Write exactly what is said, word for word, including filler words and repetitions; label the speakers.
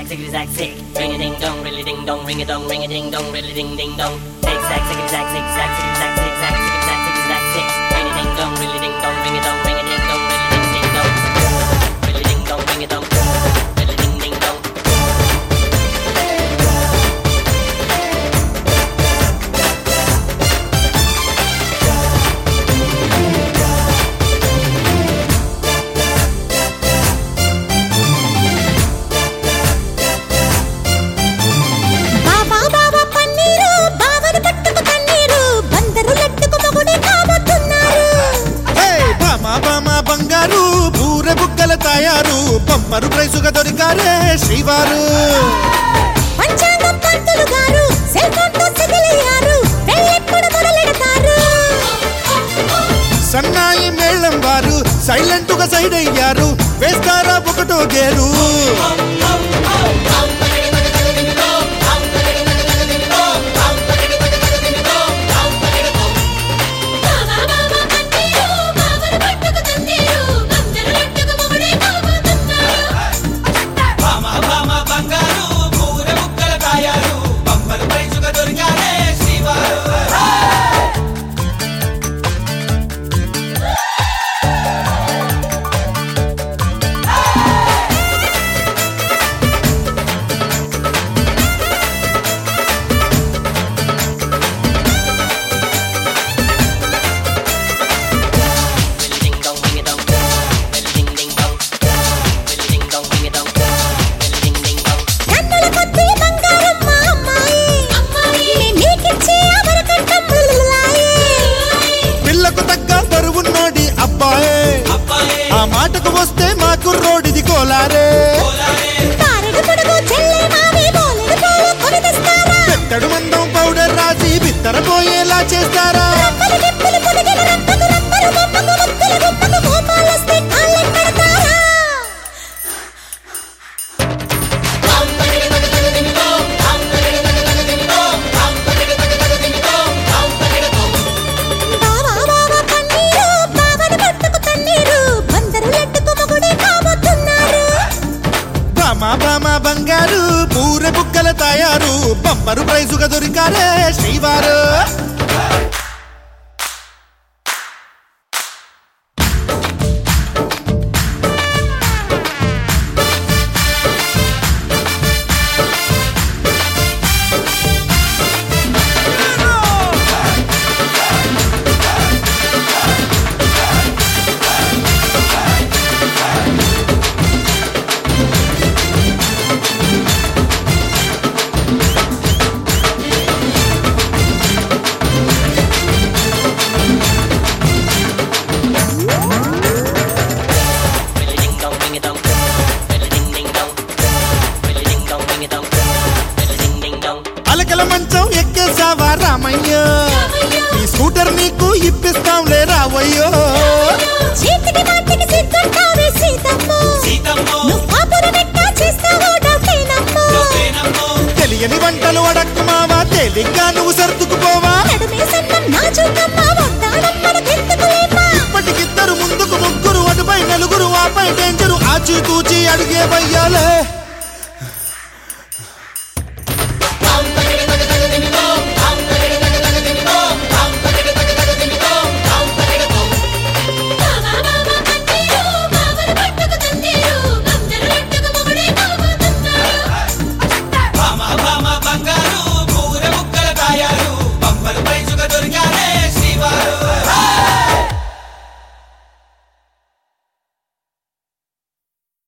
Speaker 1: ziggity zack zick. Ring a ding dong, really ding dong, ring a dong, ring a ding dong, really ding ding dong. Zig zag ziggity zack zig zag ziggity zack zig zag ziggity zack ziggity zack zig. Ring a ding dong, really ding dong, ring a dong, ring a ding dong, really ding ding dong. Really ding dong, ring a dong, really ding ding dong.
Speaker 2: తయారు బొమ్మరు ప్రైజుగా దొరికారే శ్రీవారు
Speaker 3: పంచాంగం పంతులు గారు cell phone తో సిగిలయ్యారు పెళ్ళెప్పుడు మొదలెడతారు
Speaker 2: సన్నాయి మేళం వారు silent గా side అయ్యారు వేస్తారా ఒకటో గేరు ఆ మాటకు వస్తే మా కుర్రోడిది కోలారే పెట్టడు మందం పౌడర్ రాసి బిత్తర పోయేలా చేస్తారా బామా బంగారు పూరె బుక్కల తయారు బొమ్మరు ప్రైజుగా దొరికారే శ్రీవారు అలకల మంచం ఎక్కేసావా రామయ్య ఈ స్కూటర్ నీకు ఇప్పిస్తాంలే రావయ్యో తెలియని వంటలు అడక్కు మావా తేలిగ్గా నువ్వు సర్దుకుపోవా ఇప్పటికిద్దరు ముందుకు ముగ్గురు అటుపై నలుగురు ఆపై డేంజరు ఆచి తూచి అడుగే వయ్యాలే